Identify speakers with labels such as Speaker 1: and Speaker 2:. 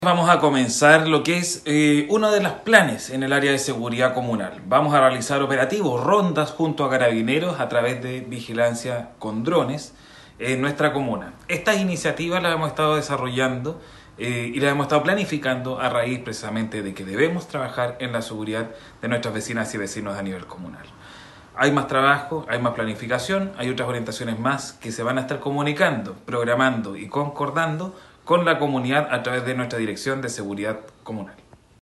Speaker 1: Vamos a comenzar lo que es uno de los planes en el área de seguridad comunal. Vamos a realizar operativos, rondas junto a carabineros a través de vigilancia con drones en nuestra comuna. Estas iniciativas las hemos estado desarrollando y las hemos estado planificando a raíz precisamente de que debemos trabajar en la seguridad de nuestras vecinas y vecinos a nivel comunal. Hay más trabajo, hay más planificación, hay otras orientaciones más que se van a estar comunicando, programando y concordando con la comunidad a través de nuestra Dirección de Seguridad Comunal.